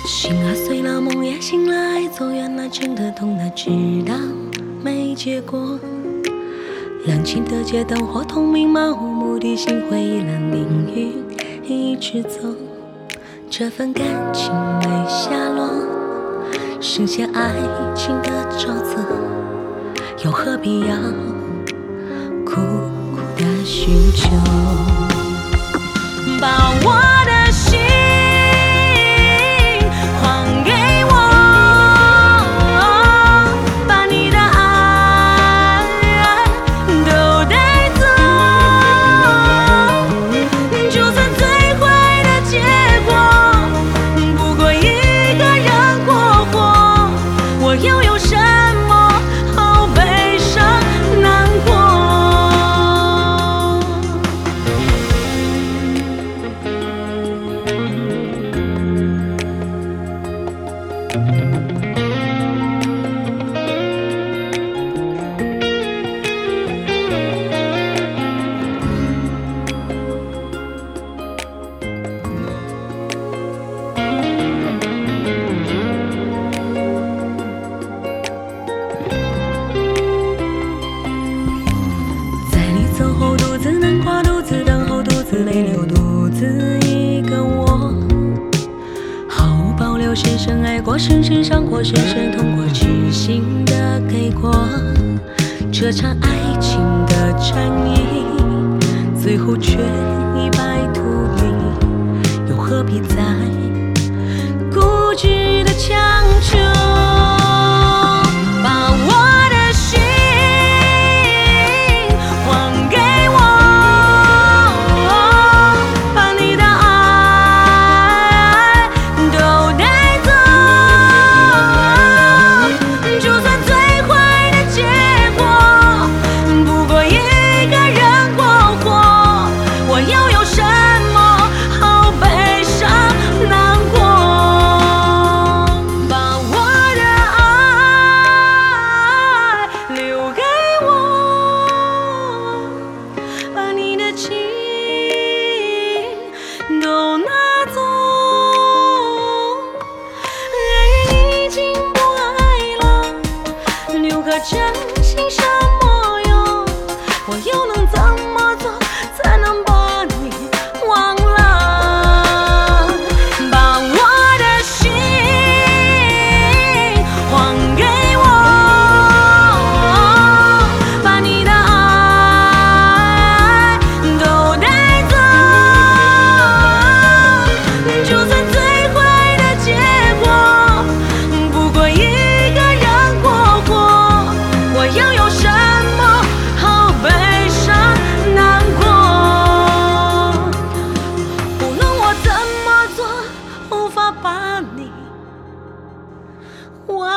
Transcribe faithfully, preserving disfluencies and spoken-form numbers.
心啊碎了，梦也醒来，走远了，真的痛了，知道没结果。冷清的街灯火通明，漫无目的心灰意冷，命运一直走，这份感情没下落，剩下爱情的沼泽，又何必要苦苦的寻求？把我的心还给我，把你的爱都带走，就算最坏的结果不过一个人过活，我又有什么好悲伤难过？在你走后，独自难过，独自等候，独自泪流，独自一个我，毫无保留，深深爱过，深深伤过，深深痛过，痴心的给过。这场爱情的战役，最后却一败涂地，又何必再固执的强求？把我的心还给我，把你的爱都带走，就算最坏的结果不过一个人过活，我又有什么好悲伤难过？把我的爱留给我，把你的情都拿走，爱人已经不爱了，留个真心什么用？我又能怎么做才能把你忘了？把我的心还给我，把你的爱都带走，就算最坏的结果不过一个人过活，我又有什么好悲伤难过？无论我怎么做，无法把你忘